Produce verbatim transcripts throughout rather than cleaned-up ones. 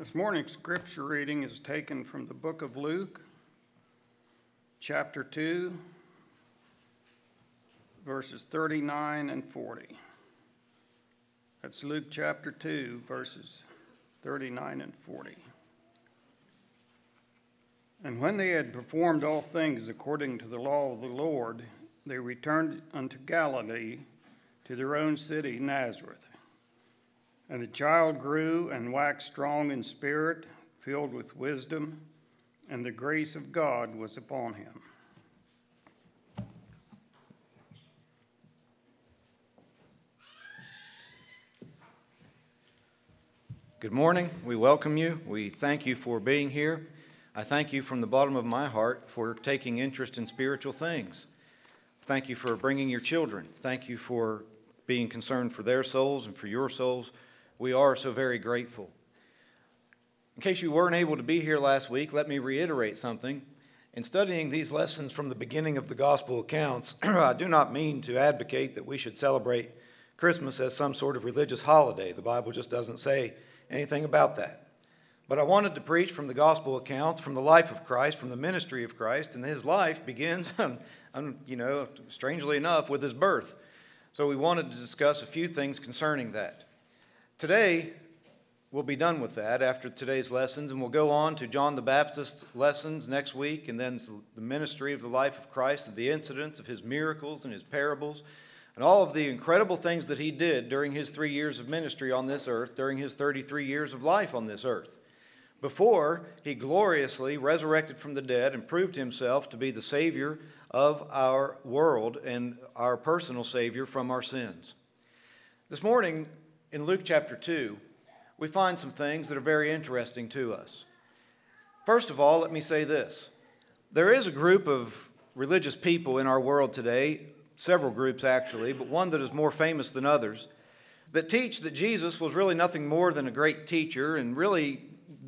This morning's scripture reading is taken from the book of Luke, chapter two, verses thirty-nine and forty. That's Luke chapter two, verses thirty-nine and forty. And when they had performed all things according to the law of the Lord, they returned unto Galilee, to their own city, Nazareth. And the child grew and waxed strong in spirit, filled with wisdom, and the grace of God was upon him. Good morning. We welcome you. We thank you for being here. I thank you from the bottom of my heart for taking interest in spiritual things. Thank you for bringing your children. Thank you for being concerned for their souls and for your souls. We are so very grateful. In case you weren't able to be here last week, let me reiterate something. In studying these lessons from the beginning of the gospel accounts, I do not mean to advocate that we should celebrate Christmas as some sort of religious holiday. The Bible just doesn't say anything about that. But I wanted to preach from the gospel accounts, from the life of Christ, from the ministry of Christ, and his life begins, you know, strangely enough, with his birth. So we wanted to discuss a few things concerning that. Today, we'll be done with that after today's lessons, and we'll go on to John the Baptist's lessons next week, and then the ministry of the life of Christ, and the incidents of his miracles and his parables, and all of the incredible things that he did during his three years of ministry on this earth, during his thirty-three years of life on this earth, before he gloriously resurrected from the dead and proved himself to be the Savior of our world and our personal Savior from our sins. This morning, in Luke chapter two, we find some things that are very interesting to us. First of all, let me say this. There is a group of religious people in our world today, several groups actually, but one that is more famous than others, that teach that Jesus was really nothing more than a great teacher and really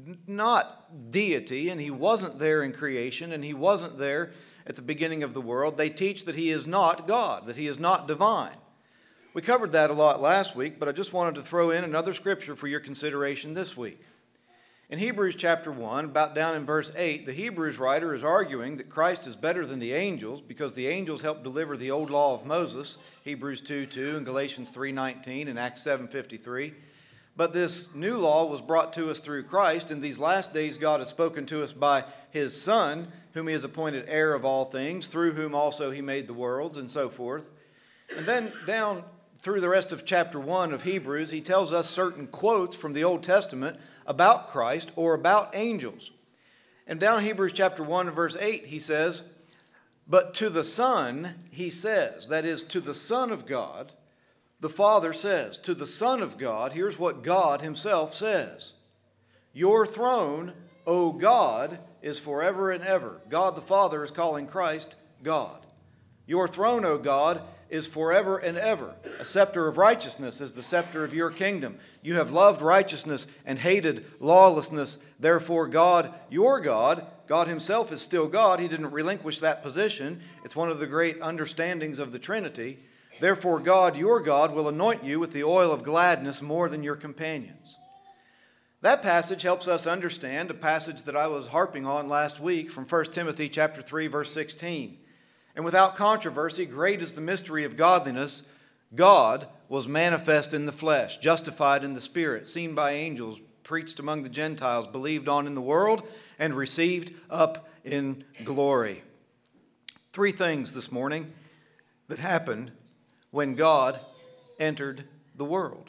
not deity, and he wasn't there in creation, and he wasn't there at the beginning of the world. They teach that he is not God, that he is not divine. We covered that a lot last week, but I just wanted to throw in another scripture for your consideration this week. In Hebrews chapter one, about down in verse eight, the Hebrews writer is arguing that Christ is better than the angels because the angels helped deliver the old law of Moses, Hebrews two two and Galatians three nineteen and Acts seven fifty-three. But this new law was brought to us through Christ. In these last days God has spoken to us by his Son, whom he has appointed heir of all things, through whom also he made the worlds, and so forth. And then down through the rest of chapter one of Hebrews, he tells us certain quotes from the Old Testament about Christ or about angels. And down in Hebrews chapter one and verse eight, he says, "But to the Son, he says," that is, to the Son of God, the Father says, to the Son of God, here's what God himself says, "Your throne, O God, is forever and ever." God the Father is calling Christ God. "Your throne, O God, is forever and ever. A scepter of righteousness is the scepter of your kingdom. You have loved righteousness and hated lawlessness. Therefore God, your God," God himself is still God. He didn't relinquish that position. It's one of the great understandings of the Trinity. "Therefore God, your God, will anoint you with the oil of gladness more than your companions." That passage helps us understand a passage that I was harping on last week from First Timothy chapter three, verse sixteen. "And without controversy, great is the mystery of godliness. God was manifest in the flesh, justified in the spirit, seen by angels, preached among the Gentiles, believed on in the world, and received up in glory." Three things this morning that happened when God entered the world.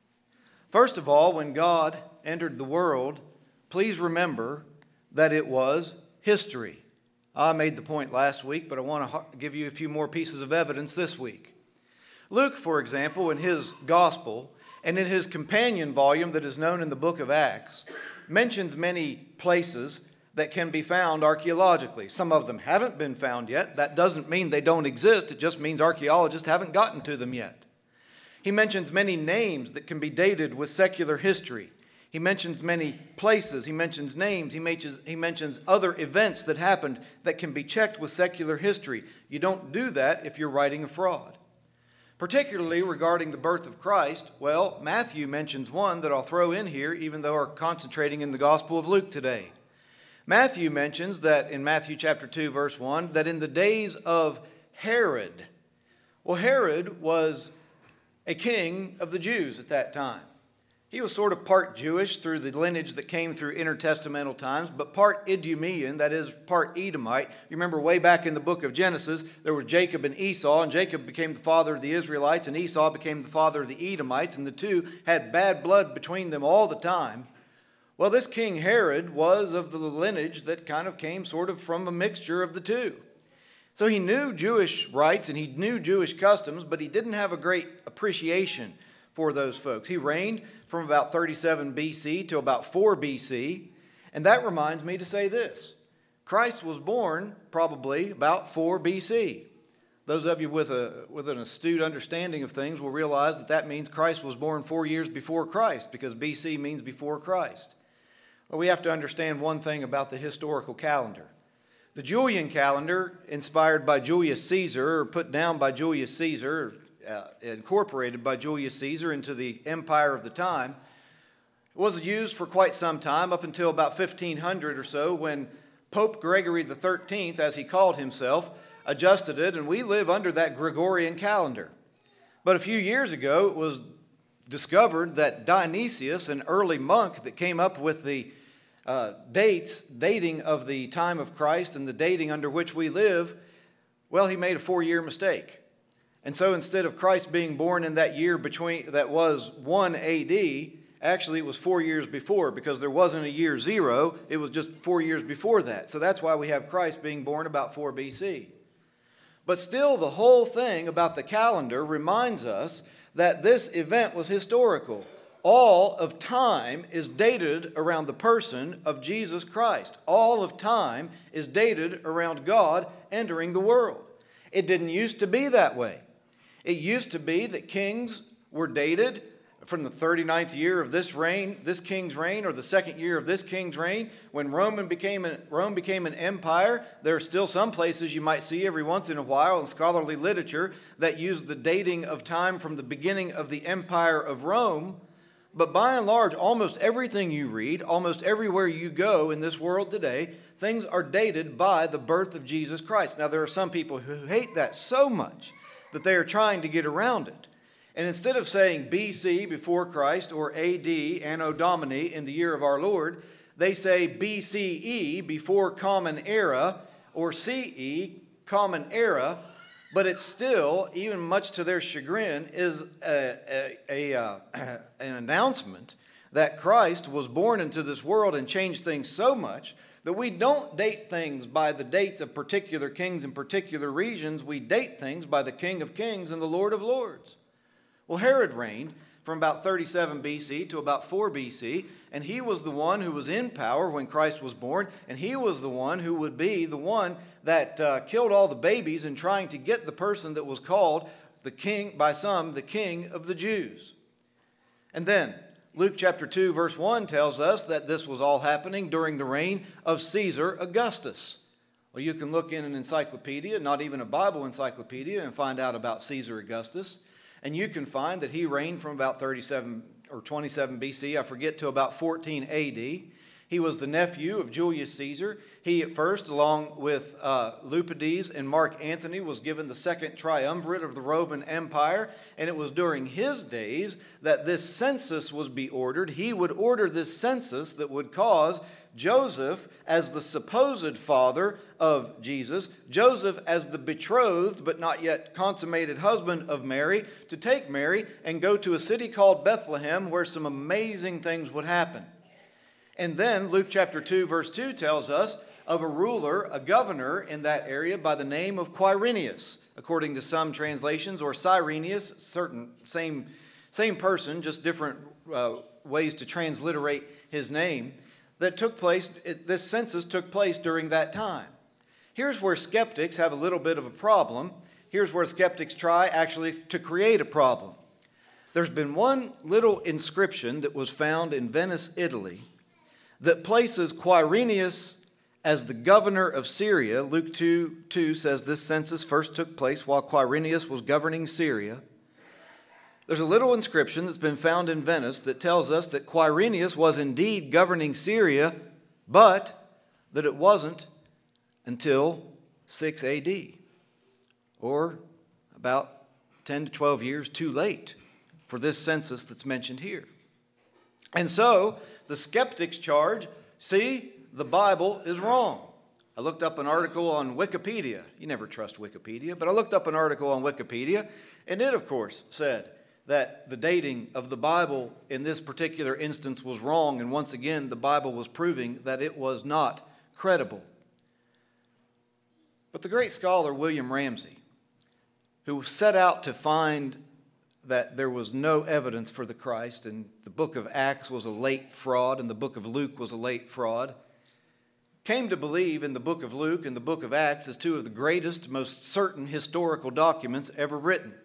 First of all, when God entered the world, please remember that it was history. I made the point last week, but I want to give you a few more pieces of evidence this week. Luke, for example, in his gospel and in his companion volume that is known in the book of Acts, mentions many places that can be found archaeologically. Some of them haven't been found yet. That doesn't mean they don't exist. It just means archaeologists haven't gotten to them yet. He mentions many names that can be dated with secular history. He mentions many places, he mentions names, he mentions, he mentions other events that happened that can be checked with secular history. You don't do that if you're writing a fraud. particularly regarding the birth of Christ. Well, Matthew mentions one that I'll throw in here, even though we're concentrating in the Gospel of Luke today. Matthew mentions that in Matthew chapter two, verse one, that in the days of Herod. Well, Herod was a king of the Jews at that time. He was sort of part Jewish through the lineage that came through intertestamental times, but part Idumean, that is part Edomite. You remember way back in the book of Genesis, there were Jacob and Esau, and Jacob became the father of the Israelites, and Esau became the father of the Edomites, and the two had bad blood between them all the time. Well, this King Herod was of the lineage that kind of came sort of from a mixture of the two. So he knew Jewish rites and he knew Jewish customs, but he didn't have a great appreciation for those folks. He reigned from about thirty-seven B C to about four B C, and that reminds me to say this. Christ was born probably about four B C. Those of you with, a, with an astute understanding of things will realize that that means Christ was born four years before Christ, because B C means before Christ. Well, we have to understand one thing about the historical calendar. The Julian calendar, inspired by Julius Caesar, or put down by Julius Caesar, uh, incorporated by Julius Caesar into the empire of the time, was used for quite some time, up until about fifteen hundred or so, when Pope Gregory the thirteenth, as he called himself, adjusted it, and we live under that Gregorian calendar. But a few years ago, it was discovered that Dionysius, an early monk that came up with the uh, dates, dating of the time of Christ and the dating under which we live, well, he made a four-year mistake. And so instead of Christ being born in that year between that was one A D, actually it was four years before, because there wasn't a year zero, it was just four years before that. So that's why we have Christ being born about four B C. But still, the whole thing about the calendar reminds us that this event was historical. All of time is dated around the person of Jesus Christ. All of time is dated around God entering the world. It didn't used to be that way. It used to be that kings were dated from the thirty-ninth year of this reign, this king's reign, or the second year of this king's reign. When Roman became an, Rome became an empire, there are still some places you might see every once in a while in scholarly literature that use the dating of time from the beginning of the empire of Rome. But by and large, almost everything you read, almost everywhere you go in this world today, things are dated by the birth of Jesus Christ. Now, there are some people who hate that so much that they are trying to get around it. And instead of saying B C, before Christ, or A D, Anno Domini, in the year of our Lord, they say B C E, before Common Era, or C E, Common Era, but it's still, even much to their chagrin, is a, a, a, uh, an announcement that Christ was born into this world and changed things so much that we don't date things by the dates of particular kings in particular regions. We date things by the King of Kings and the Lord of Lords. Well, Herod reigned from about thirty-seven B C to about four B C, and he was the one who was in power when Christ was born, and he was the one who would be the one that uh, killed all the babies in trying to get the person that was called the king, by some, the King of the Jews. And then Luke chapter two, verse one tells us that this was all happening during the reign of Caesar Augustus. Well, you can look in an encyclopedia, not even a Bible encyclopedia, and find out about Caesar Augustus. And you can find that he reigned from about thirty-seven or twenty-seven B C, I forget, to about fourteen A D. He was the nephew of Julius Caesar. He at first, along with uh, Lepidus and Mark Antony, was given the second triumvirate of the Roman Empire. And it was during his days that this census was be ordered. He would order this census that would cause Joseph, as the supposed father of Jesus, Joseph as the betrothed but not yet consummated husband of Mary, to take Mary and go to a city called Bethlehem, where some amazing things would happen. And then Luke chapter two, verse two tells us of a ruler, a governor in that area by the name of Quirinius, according to some translations, or Cyrenius, certain same, same person, just different uh, ways to transliterate his name. That took place, this census took place during that time. Here's where skeptics have a little bit of a problem. Here's where skeptics try actually to create a problem. There's been one little inscription that was found in Venice, Italy, that places Quirinius as the governor of Syria. Luke two two says this census first took place while Quirinius was governing Syria. There's a little inscription that's been found in Venice that tells us that Quirinius was indeed governing Syria, but that it wasn't until six A D, or about ten to twelve years too late for this census that's mentioned here. And so the skeptics charge, see, the Bible is wrong. I looked up an article on Wikipedia. You never trust Wikipedia, but I looked up an article on Wikipedia, and it, of course, said that the dating of the Bible in this particular instance was wrong, and once again, the Bible was proving that it was not credible. But the great scholar William Ramsey, who set out to find that there was no evidence for the Christ, and the book of Acts was a late fraud, and the book of Luke was a late fraud, came to believe in the book of Luke and the book of Acts as two of the greatest, most certain historical documents ever written.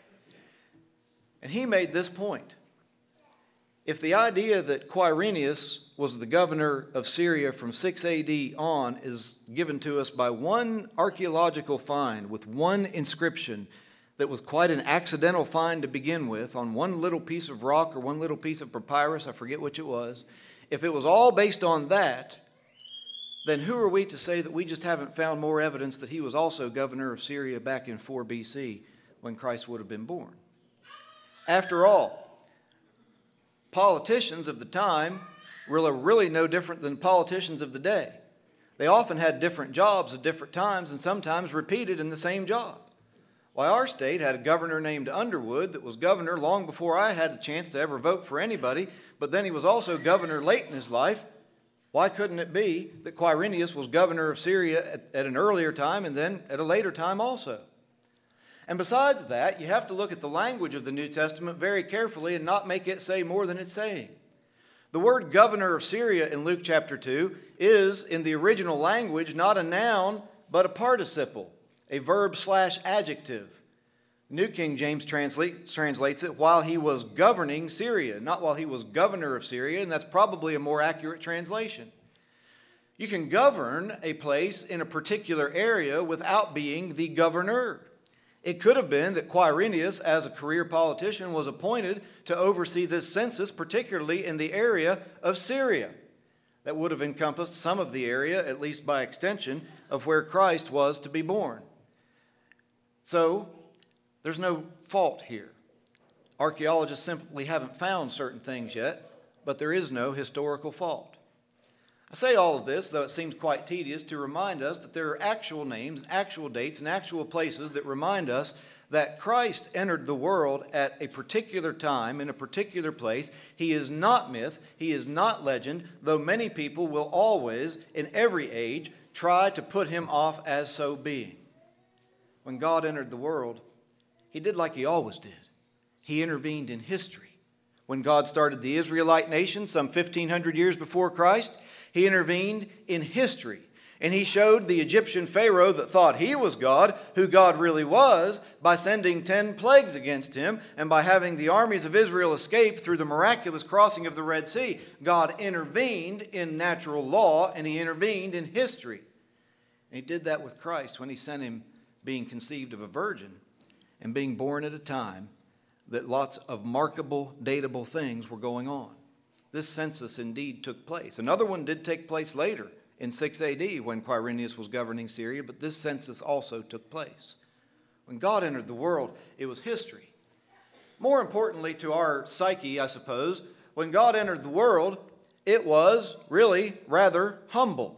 And he made this point. If the idea that Quirinius was the governor of Syria from six A D on is given to us by one archaeological find with one inscription that was quite an accidental find to begin with on one little piece of rock or one little piece of papyrus, I forget which it was, if it was all based on that, then who are we to say that we just haven't found more evidence that he was also governor of Syria back in four B C when Christ would have been born? After all, politicians of the time were really no different than politicians of the day. They often had different jobs at different times and sometimes repeated in the same job. Why, our state had a governor named Underwood that was governor long before I had a chance to ever vote for anybody, but then he was also governor late in his life. Why couldn't it be that Quirinius was governor of Syria at, at an earlier time and then at a later time also? And besides that, you have to look at the language of the New Testament very carefully and not make it say more than it's saying. The word governor of Syria in Luke chapter two is, in the original language, not a noun, but a participle, a verb slash adjective. New King James translate, translates it while he was governing Syria, not while he was governor of Syria, and that's probably a more accurate translation. You can govern a place in a particular area without being the governor. It could have been that Quirinius, as a career politician, was appointed to oversee this census, particularly in the area of Syria. That would have encompassed some of the area, at least by extension, of where Christ was to be born. So, there's no fault here. Archaeologists simply haven't found certain things yet, but there is no historical fault. I say all of this, though it seems quite tedious, to remind us that there are actual names, actual dates, and actual places that remind us that Christ entered the world at a particular time, in a particular place. He is not myth, he is not legend, though many people will always, in every age, try to put him off as so being. When God entered the world, he did like he always did. He intervened in history. When God started the Israelite nation some fifteen hundred years before Christ, he intervened in history. And he showed the Egyptian Pharaoh that thought he was God, who God really was, by sending ten plagues against him and by having the armies of Israel escape through the miraculous crossing of the Red Sea. God intervened in natural law and he intervened in history. And he did that with Christ when he sent him being conceived of a virgin and being born at a time that lots of markable, datable things were going on. This census indeed took place. Another one did take place later in six A D when Quirinius was governing Syria, but this census also took place. When God entered the world, it was history. More importantly to our psyche, I suppose, when God entered the world, it was really rather humble.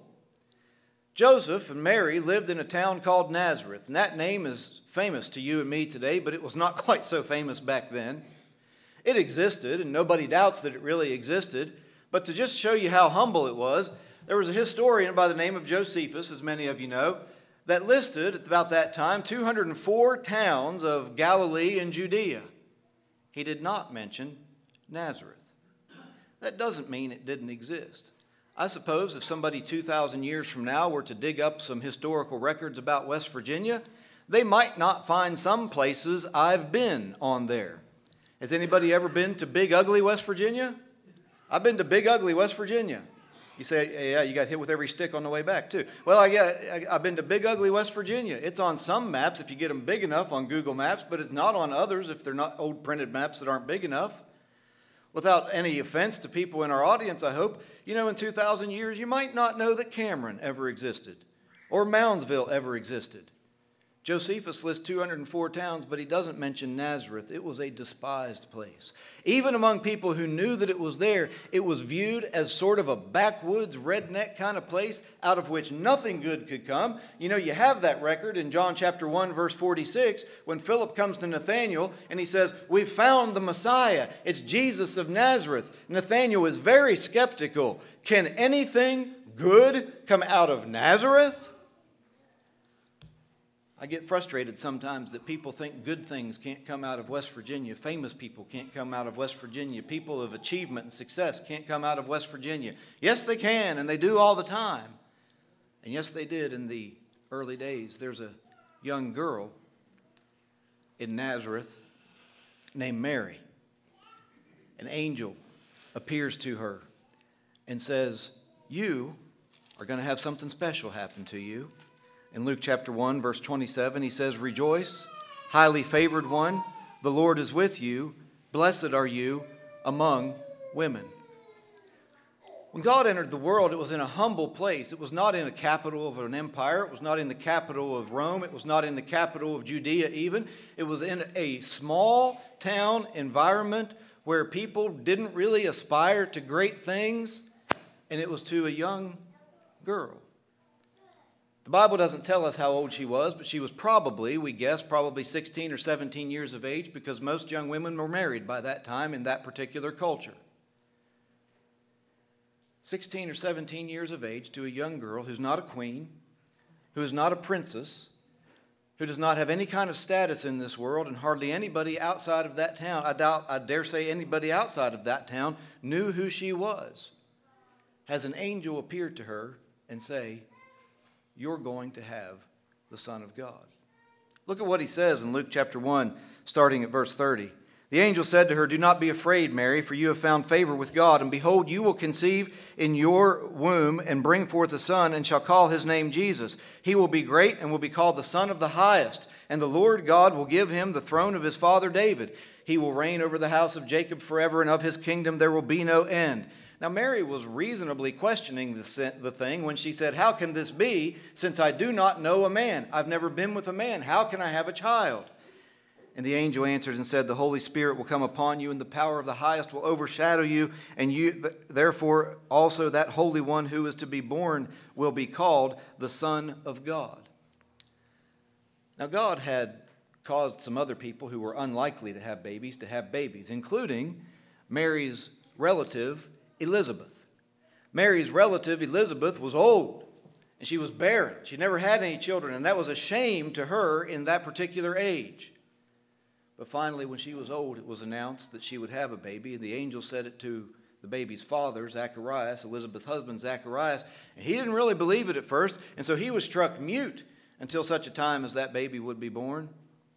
Joseph and Mary lived in a town called Nazareth, and that name is famous to you and me today, but it was not quite so famous back then. It existed, and nobody doubts that it really existed, but to just show you how humble it was, there was a historian by the name of Josephus, as many of you know, that listed at about that time two hundred four towns of Galilee and Judea. He did not mention Nazareth. That doesn't mean it didn't exist. I suppose if somebody two thousand years from now were to dig up some historical records about West Virginia, they might not find some places I've been on there. Has anybody ever been to Big Ugly, West Virginia? I've been to Big Ugly, West Virginia. You say, yeah, you got hit with every stick on the way back, too. Well, I got, I, I've been to Big Ugly, West Virginia. It's on some maps if you get them big enough on Google Maps, but it's not on others if they're not old printed maps that aren't big enough. Without any offense to people in our audience, I hope, you know, in two thousand years, you might not know that Cameron ever existed or Moundsville ever existed. Josephus lists two hundred four towns, but he doesn't mention Nazareth. It was a despised place. Even among people who knew that it was there, it was viewed as sort of a backwoods, redneck kind of place out of which nothing good could come. You know, you have that record in John chapter one, verse forty-six, when Philip comes to Nathanael and he says, "We've found the Messiah. It's Jesus of Nazareth." Nathanael is very skeptical. Can anything good come out of Nazareth? I get frustrated sometimes that people think good things can't come out of West Virginia. Famous people can't come out of West Virginia. People of achievement and success can't come out of West Virginia. Yes, they can, and they do all the time. And yes, they did in the early days. There's a young girl in Nazareth named Mary. An angel appears to her and says, "You are going to have something special happen to you." In Luke chapter one, verse twenty-seven, he says, "Rejoice, highly favored one, the Lord is with you. Blessed are you among women." When God entered the world, it was in a humble place. It was not in a capital of an empire. It was not in the capital of Rome. It was not in the capital of Judea even. It was in a small town environment where people didn't really aspire to great things, and it was to a young girl. The Bible doesn't tell us how old she was, but she was probably, we guess, probably sixteen or seventeen years of age, because most young women were married by that time in that particular culture. sixteen or seventeen years of age to a young girl who's not a queen, who is not a princess, who does not have any kind of status in this world, and hardly anybody outside of that town, I doubt, I dare say anybody outside of that town knew who she was, has an angel appear to her and say, "You're going to have the Son of God." Look at what he says in Luke chapter one, starting at verse thirty. The angel said to her, "Do not be afraid, Mary, for you have found favor with God. And behold, you will conceive in your womb and bring forth a son, and shall call his name Jesus. He will be great and will be called the Son of the Highest. And the Lord God will give him the throne of his father David. He will reign over the house of Jacob forever, and of his kingdom there will be no end." Now, Mary was reasonably questioning the, the thing when she said, "How can this be, since I do not know a man? I've never been with a man. How can I have a child?" And the angel answered and said, "The Holy Spirit will come upon you, and the power of the highest will overshadow you, and you, therefore also that Holy One who is to be born will be called the Son of God." Now, God had caused some other people who were unlikely to have babies to have babies, including Mary's relative, Elizabeth. Mary's relative, Elizabeth, was old, and she was barren. She never had any children, and that was a shame to her in that particular age. But finally, when she was old, it was announced that she would have a baby, and the angel said it to the baby's father, Zacharias, Elizabeth's husband, Zacharias, and he didn't really believe it at first, and so he was struck mute until such a time as that baby would be born.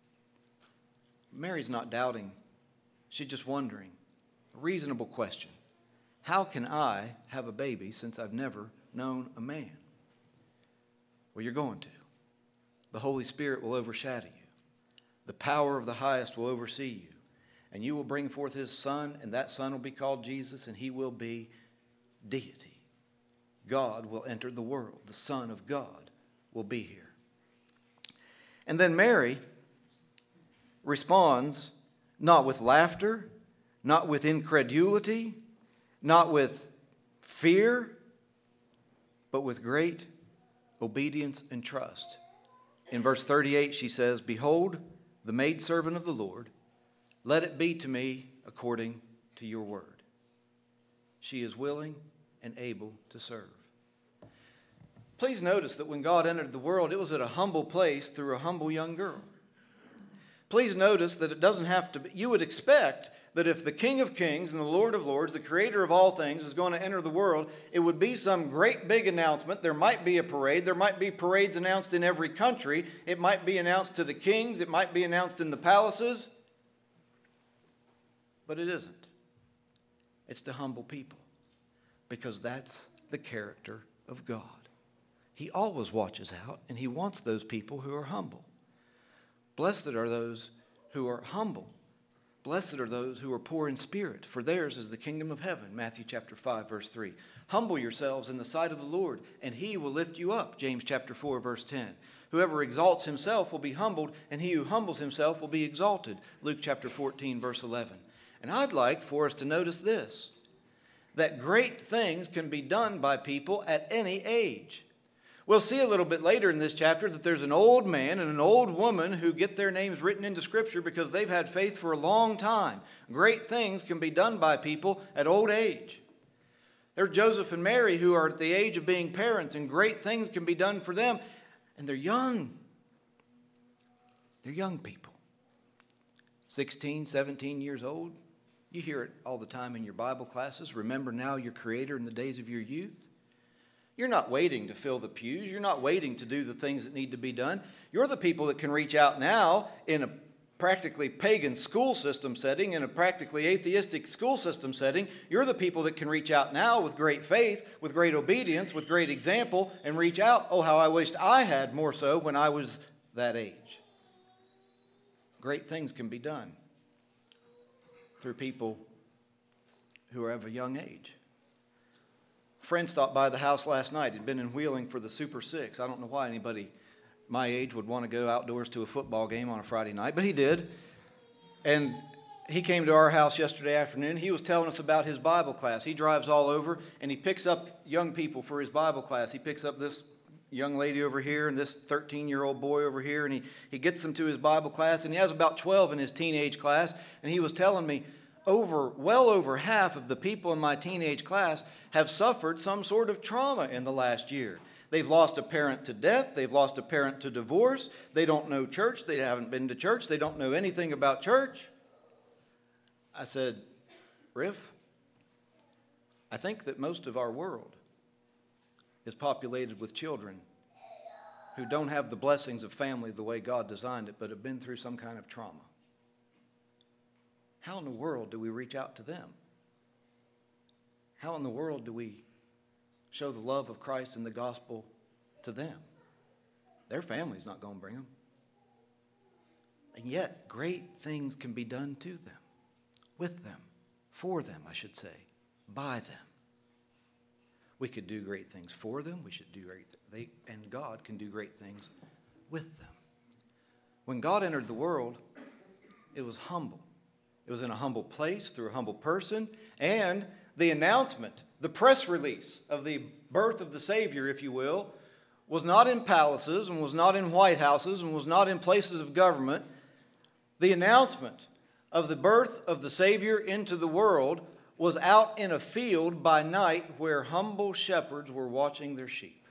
Mary's not doubting. She's just wondering. A reasonable question. How can I have a baby since I've never known a man? Well, you're going to. The Holy Spirit will overshadow you. The power of the highest will oversee you. And you will bring forth his son, and that son will be called Jesus, and he will be deity. God will enter the world. The Son of God will be here. And then Mary responds not with laughter, not with incredulity, not with fear, but with great obedience and trust. In verse thirty-eight, she says, "Behold, the maidservant of the Lord, let it be to me according to your word." She is willing and able to serve. Please notice that when God entered the world, it was at a humble place through a humble young girl. Please notice that it doesn't have to be, you would expect that if the King of Kings and the Lord of Lords, the Creator of all things, is going to enter the world, it would be some great big announcement. There might be a parade. There might be parades announced in every country. It might be announced to the kings. It might be announced in the palaces. But it isn't. It's to humble people, because that's the character of God. He always watches out, and he wants those people who are humble. Blessed are those who are humble. Blessed are those who are poor in spirit, for theirs is the kingdom of heaven. Matthew chapter five, verse three. Humble yourselves in the sight of the Lord, and he will lift you up. James chapter four, verse ten. Whoever exalts himself will be humbled, and he who humbles himself will be exalted. Luke chapter fourteen, verse eleven. And I'd like for us to notice this, that great things can be done by people at any age. We'll see a little bit later in this chapter that there's an old man and an old woman who get their names written into Scripture because they've had faith for a long time. Great things can be done by people at old age. There's Joseph and Mary who are at the age of being parents, and great things can be done for them. And they're young. They're young people. sixteen, seventeen years old. You hear it all the time in your Bible classes. Remember now your Creator in the days of your youth. You're not waiting to fill the pews. You're not waiting to do the things that need to be done. You're the people that can reach out now in a practically pagan school system setting, in a practically atheistic school system setting. You're the people that can reach out now with great faith, with great obedience, with great example, and reach out. Oh, how I wished I had more so when I was that age. Great things can be done through people who are of a young age. A friend stopped by the house last night. He'd been in Wheeling for the Super Six. I don't know why anybody my age would want to go outdoors to a football game on a Friday night, but he did. And he came to our house yesterday afternoon. He was telling us about his Bible class. He drives all over, and he picks up young people for his Bible class. He picks up this young lady over here and this thirteen-year-old boy over here, and he, he gets them to his Bible class, and he has about twelve in his teenage class. And he was telling me, over, well over half of the people in my teenage class have suffered some sort of trauma in the last year. They've lost a parent to death. They've lost a parent to divorce. They don't know church. They haven't been to church. They don't know anything about church. I said, Riff, I think that most of our world is populated with children who don't have the blessings of family the way God designed it, but have been through some kind of trauma. How in the world do we reach out to them? How in the world do we show the love of Christ and the gospel to them? Their family's not going to bring them. And yet, great things can be done to them, with them, for them, I should say, by them. We could do great things for them. We should do great things. They, and God can do great things with them. When God entered the world, it was humble. It was in a humble place, through a humble person, and the announcement, the press release of the birth of the Savior, if you will, was not in palaces and was not in White Houses and was not in places of government. The announcement of the birth of the Savior into the world was out in a field by night where humble shepherds were watching their sheep.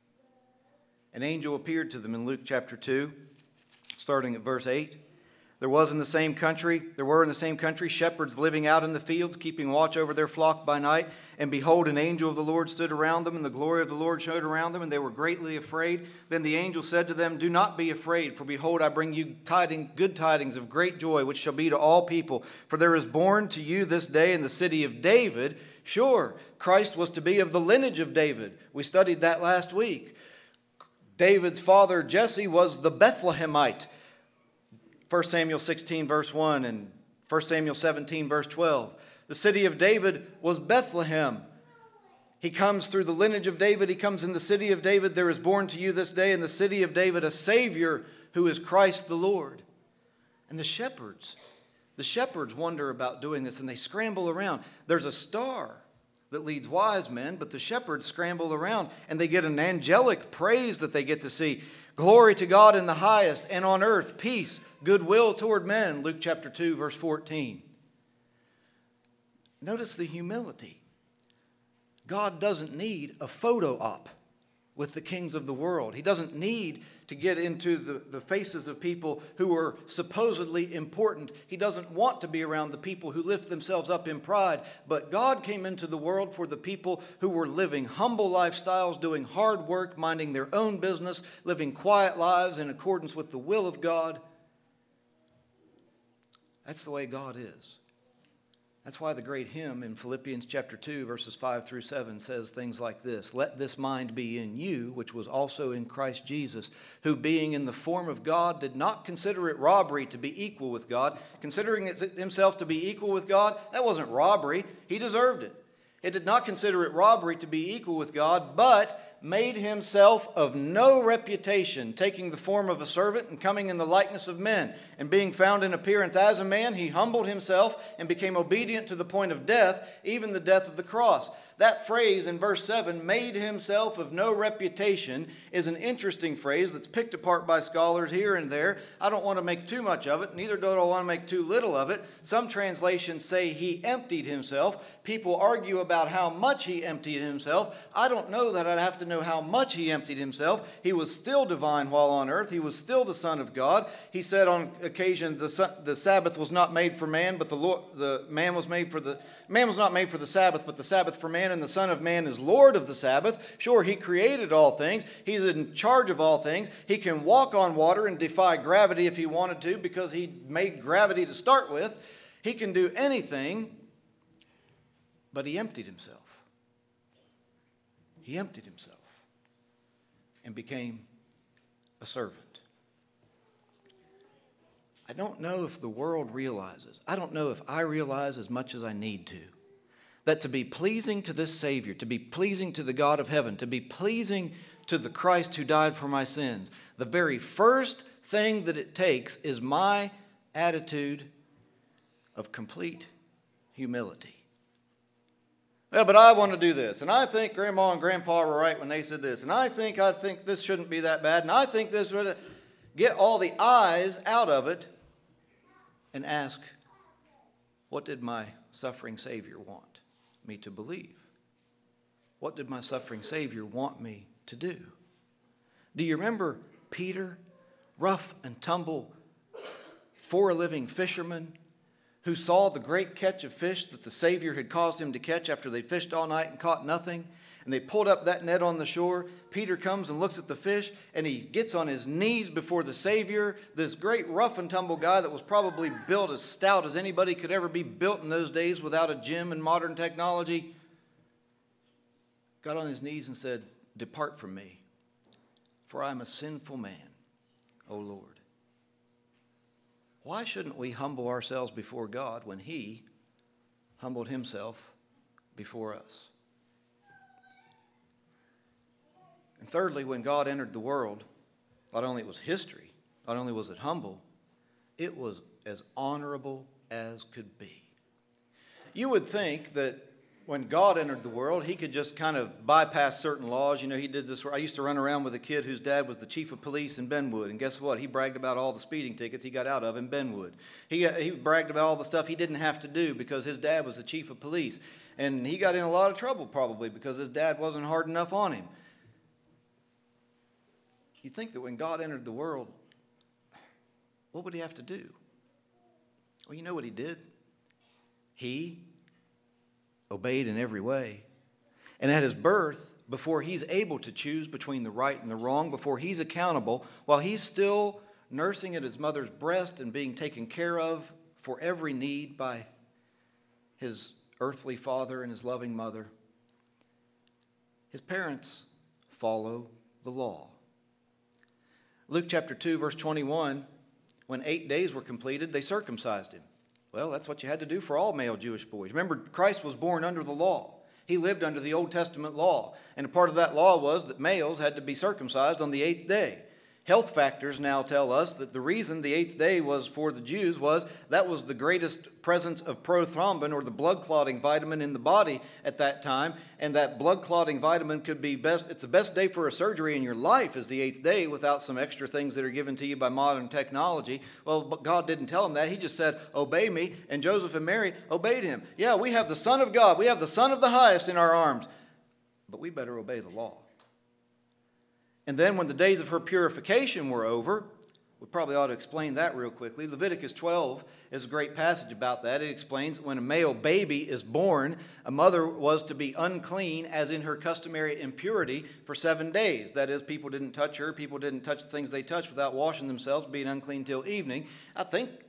An angel appeared to them in Luke chapter two, starting at verse eight. There was in the same country, there were in the same country shepherds living out in the fields, keeping watch over their flock by night. And behold, an angel of the Lord stood around them, and the glory of the Lord showed around them, and they were greatly afraid. Then the angel said to them, Do not be afraid, for behold, I bring you tidings, good tidings of great joy, which shall be to all people. For there is born to you this day in the city of David. Sure, Christ was to be of the lineage of David. We studied that last week. David's father, Jesse, was the Bethlehemite. First Samuel sixteen, verse one, and First Samuel seventeen, verse twelve. The city of David was Bethlehem. He comes through the lineage of David. He comes in the city of David. There is born to you this day in the city of David a Savior who is Christ the Lord. And the shepherds, the shepherds wonder about doing this, and they scramble around. There's a star that leads wise men, but the shepherds scramble around, and they get an angelic praise that they get to see. Glory to God in the highest, and on earth peace, goodwill toward men. Luke chapter two, verse fourteen. Notice the humility. God doesn't need a photo op with the kings of the world. He doesn't need to get into the, the faces of people who are supposedly important. He doesn't want to be around the people who lift themselves up in pride. But God came into the world for the people who were living humble lifestyles, doing hard work, minding their own business, living quiet lives in accordance with the will of God. That's the way God is. That's why the great hymn in Philippians chapter two, verses five through seven says things like this: "Let this mind be in you, which was also in Christ Jesus, who being in the form of God did not consider it robbery to be equal with God." Considering himself to be equal with God, that wasn't robbery. He deserved it. It did not consider it robbery to be equal with God, but made himself of no reputation, taking the form of a servant and coming in the likeness of men. And being found in appearance as a man, he humbled himself and became obedient to the point of death, even the death of the cross. That phrase in verse seven, "made himself of no reputation," is an interesting phrase that's picked apart by scholars here and there. I don't want to make too much of it, neither do I want to make too little of it. Some translations say he emptied himself. People argue about how much he emptied himself. I don't know that I'd have to know how much he emptied himself. He was still divine while on earth. He was still the Son of God. He said on occasion, the, the Sabbath was not made for man, but the, Lord, the man was made for the Man was not made for the Sabbath, but the Sabbath for man, and the Son of Man is Lord of the Sabbath. Sure, he created all things. He's in charge of all things. He can walk on water and defy gravity if he wanted to, because he made gravity to start with. He can do anything, but he emptied himself. He emptied himself and became a servant. I don't know if the world realizes, I don't know if I realize as much as I need to, that to be pleasing to this Savior, to be pleasing to the God of heaven, to be pleasing to the Christ who died for my sins, the very first thing that it takes is my attitude of complete humility. Well, but I want to do this, and I think Grandma and Grandpa were right when they said this, and I think I think this shouldn't be that bad, and I think this would get all the I's out of it and ask, what did my suffering Savior want me to believe? What did my suffering Savior want me to do? Do you remember Peter, rough and tumble, for-a-living fisherman, who saw the great catch of fish that the Savior had caused him to catch after they fished all night and caught nothing? And they pulled up that net on the shore. Peter comes and looks at the fish, and he gets on his knees before the Savior, this great rough and tumble guy that was probably built as stout as anybody could ever be built in those days without a gym and modern technology. Got on his knees and said, "Depart from me, for I am a sinful man, O Lord." Why shouldn't we humble ourselves before God when he humbled himself before us? And thirdly, when God entered the world, not only was history, not only was it humble, it was as honorable as could be. You would think that when God entered the world, he could just kind of bypass certain laws. You know, he did this. I used to run around with a kid whose dad was the chief of police in Benwood. And guess what? He bragged about all the speeding tickets he got out of in Benwood. He, he bragged about all the stuff he didn't have to do because his dad was the chief of police. And he got in a lot of trouble probably because his dad wasn't hard enough on him. You think that when God entered the world, what would he have to do? Well, you know what he did? He obeyed in every way. And at his birth, before he's able to choose between the right and the wrong, before he's accountable, while he's still nursing at his mother's breast and being taken care of for every need by his earthly father and his loving mother, his parents follow the law. Luke chapter two, verse twenty-one, when eight days were completed, they circumcised him. Well, that's what you had to do for all male Jewish boys. Remember, Christ was born under the law. He lived under the Old Testament law. And a part of that law was that males had to be circumcised on the eighth day. Health factors now tell us that the reason the eighth day was for the Jews was that was the greatest presence of prothrombin, or the blood clotting vitamin, in the body at that time. And that blood clotting vitamin could be best, it's the best day for a surgery in your life is the eighth day, without some extra things that are given to you by modern technology. Well, but God didn't tell him that. He just said, obey me. And Joseph and Mary obeyed him. Yeah, we have the Son of God. We have the Son of the Highest in our arms. But we better obey the law. And then when the days of her purification were over, we probably ought to explain that real quickly. Leviticus twelve is a great passage about that. It explains that when a male baby is born, a mother was to be unclean, as in her customary impurity, for seven days. That is, people didn't touch her. People didn't touch the things they touched without washing themselves, being unclean till evening. I think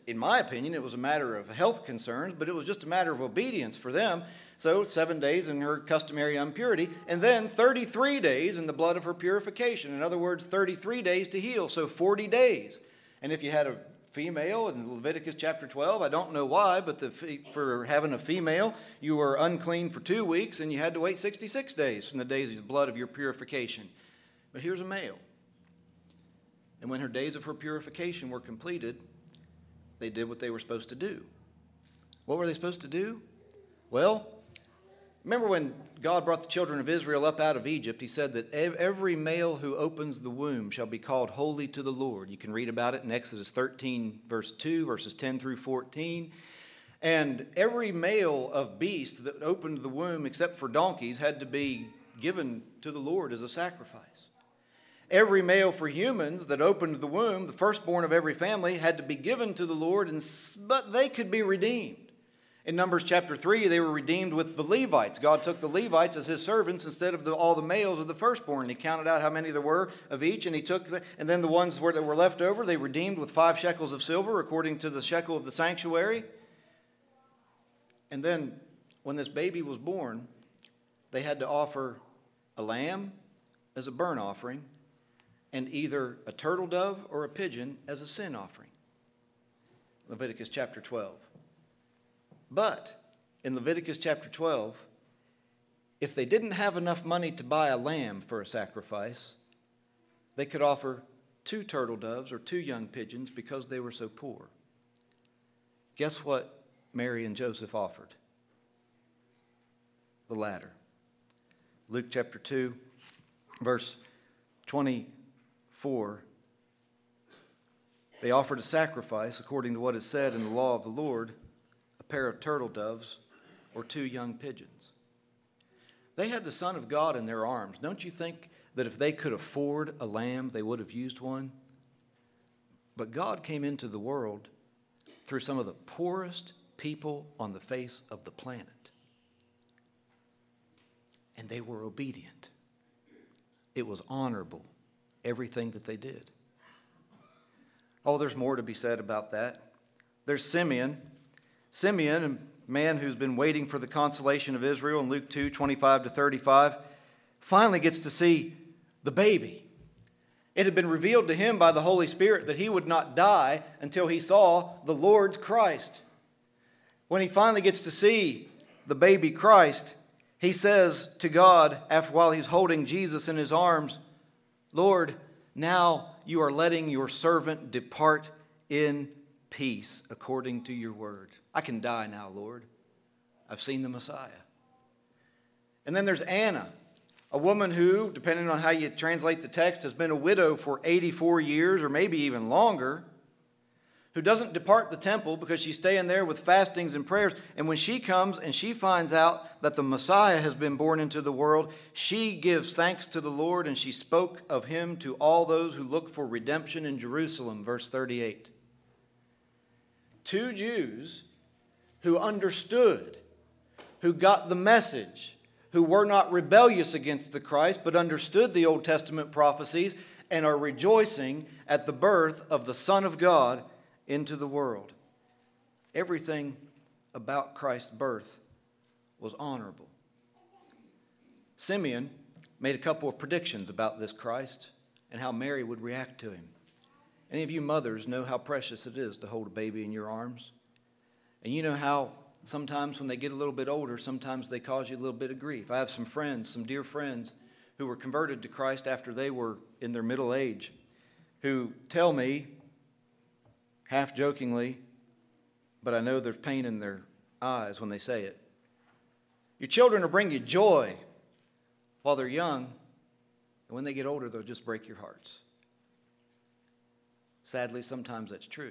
in my opinion, it was a matter of health concerns, but it was just a matter of obedience for them. So seven days in her customary impurity, and then thirty-three days in the blood of her purification. In other words, thirty-three days to heal, so forty days. And if you had a female in Leviticus chapter twelve, I don't know why, but the, for having a female, you were unclean for two weeks, and you had to wait sixty-six days from the days of the blood of your purification. But here's a male. And when her days of her purification were completed, they did what they were supposed to do. What were they supposed to do? Well, remember when God brought the children of Israel up out of Egypt, he said that every male who opens the womb shall be called holy to the Lord. You can read about it in Exodus thirteen, verse two, verses ten through fourteen. And every male of beast that opened the womb, except for donkeys, had to be given to the Lord as a sacrifice. Every male for humans that opened the womb, the firstborn of every family, had to be given to the Lord, and, but they could be redeemed. In Numbers chapter three, they were redeemed with the Levites. God took the Levites as his servants instead of the, all the males of the firstborn. He counted out how many there were of each, and he took, the, and then the ones that were left over, they redeemed with five shekels of silver, according to the shekel of the sanctuary. And then, when this baby was born, they had to offer a lamb as a burnt offering, and either a turtle dove or a pigeon as a sin offering. Leviticus chapter twelve. But in Leviticus chapter twelve, if they didn't have enough money to buy a lamb for a sacrifice, they could offer two turtle doves or two young pigeons because they were so poor. Guess what Mary and Joseph offered? The latter. Luke chapter two, verse twenty-four. They offered a sacrifice according to what is said in the law of the Lord, a pair of turtle doves or two young pigeons. They had the Son of God in their arms. Don't you think that if they could afford a lamb, they would have used one? But God came into the world through some of the poorest people on the face of the planet. And they were obedient. It was honorable, everything that they did. Oh, there's more to be said about that. There's Simeon. Simeon, a man who's been waiting for the consolation of Israel in Luke two, twenty-five to thirty-five, finally gets to see the baby. It had been revealed to him by the Holy Spirit that he would not die until he saw the Lord's Christ. When he finally gets to see the baby Christ, he says to God, after while he's holding Jesus in his arms, Lord, now you are letting your servant depart in peace according to your word. I can die now, Lord. I've seen the Messiah. And then there's Anna, a woman who, depending on how you translate the text, has been a widow for eighty-four years or maybe even longer, who doesn't depart the temple because she's staying there with fastings and prayers. And when she comes and she finds out that the Messiah has been born into the world, she gives thanks to the Lord, and she spoke of him to all those who look for redemption in Jerusalem. Verse thirty-eight. Two Jews who understood, who got the message, who were not rebellious against the Christ, but understood the Old Testament prophecies and are rejoicing at the birth of the Son of God into the world. Everything about Christ's birth was honorable. Simeon made a couple of predictions about this Christ and how Mary would react to him. Any of you mothers know how precious it is to hold a baby in your arms? And you know how sometimes when they get a little bit older, sometimes they cause you a little bit of grief. I have some friends, some dear friends, who were converted to Christ after they were in their middle age, who tell me, half jokingly, but I know there's pain in their eyes when they say it, your children will bring you joy while they're young, and when they get older, they'll just break your hearts. Sadly, sometimes that's true.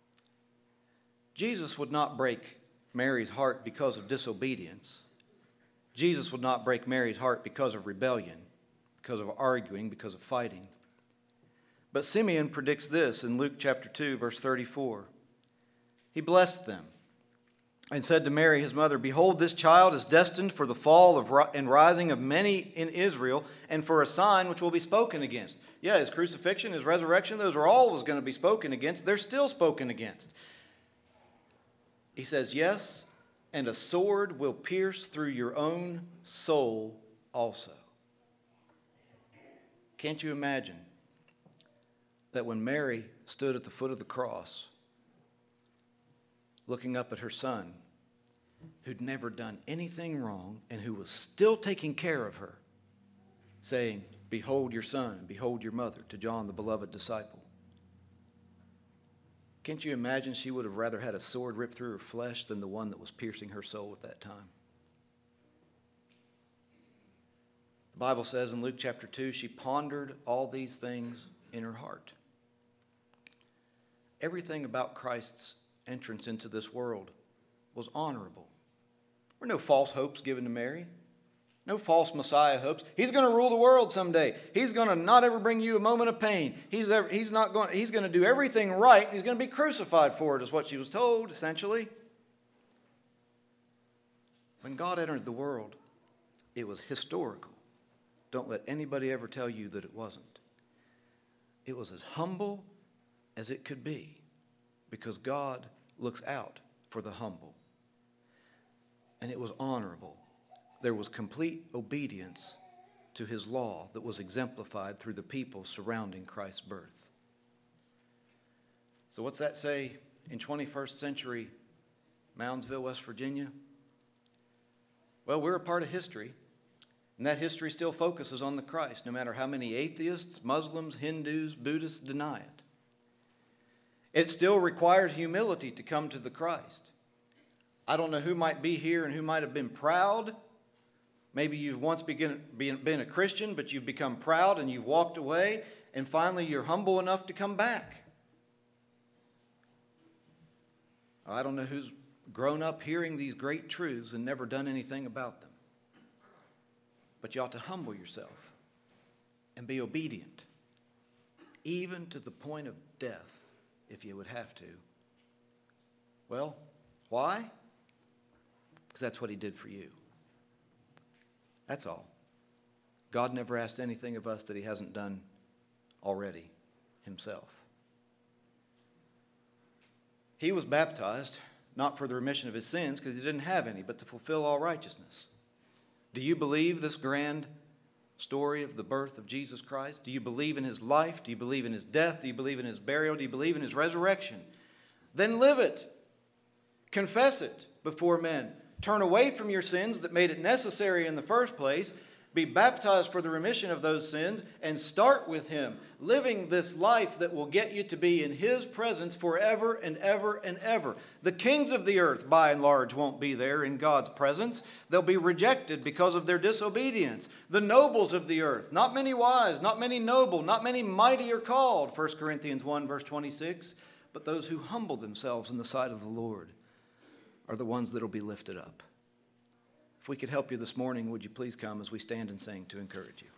Jesus would not break Mary's heart because of disobedience. Jesus would not break Mary's heart because of rebellion, because of arguing, because of fighting. But Simeon predicts this in Luke chapter two, verse thirty-four. He blessed them and said to Mary, his mother, Behold, this child is destined for the fall of and rising of many in Israel, and for a sign which will be spoken against. Yeah, his crucifixion, his resurrection, those are always going to be spoken against. They're still spoken against. He says, yes, and a sword will pierce through your own soul also. Can't you imagine that when Mary stood at the foot of the cross, looking up at her son, who'd never done anything wrong and who was still taking care of her, saying, behold your son, and behold your mother, to John, the beloved disciple. Can't you imagine she would have rather had a sword ripped through her flesh than the one that was piercing her soul at that time? The Bible says in Luke chapter two, she pondered all these things in her heart. Everything about Christ's entrance into this world was honorable. There were no false hopes given to Mary. No false Messiah hopes. He's going to rule the world someday. He's going to not ever bring you a moment of pain. He's, ever, he's, not going, he's going to do everything right. He's going to be crucified for it, is what she was told, essentially. When God entered the world, it was historical. Don't let anybody ever tell you that it wasn't. It was as humble as it could be, because God looks out for the humble. And it was honorable. There was complete obedience to his law that was exemplified through the people surrounding Christ's birth. So what's that say in twenty-first century Moundsville, West Virginia? Well, we're a part of history, and that history still focuses on the Christ, no matter how many atheists, Muslims, Hindus, Buddhists deny it. It still required humility to come to the Christ. I don't know who might be here and who might have been proud. Maybe you've once begin, been, been a Christian, but you've become proud and you've walked away, and finally you're humble enough to come back. I don't know who's grown up hearing these great truths and never done anything about them. But you ought to humble yourself and be obedient, even to the point of death, if you would have to. Well, why? Because that's what he did for you. That's all. God never asked anything of us that he hasn't done already himself. He was baptized, not for the remission of his sins, because he didn't have any, but to fulfill all righteousness. Do you believe this grand story of the birth of Jesus Christ? Do you believe in his life? Do you believe in his death? Do you believe in his burial? Do you believe in his resurrection? Then live it. Confess it before men. Turn away from your sins that made it necessary in the first place. Be baptized for the remission of those sins and start with him, living this life that will get you to be in his presence forever and ever and ever. The kings of the earth, by and large, won't be there in God's presence. They'll be rejected because of their disobedience. The nobles of the earth, not many wise, not many noble, not many mighty are called, First Corinthians one, verse twenty-six, but those who humble themselves in the sight of the Lord are the ones that will be lifted up. If we could help you this morning, would you please come as we stand and sing to encourage you?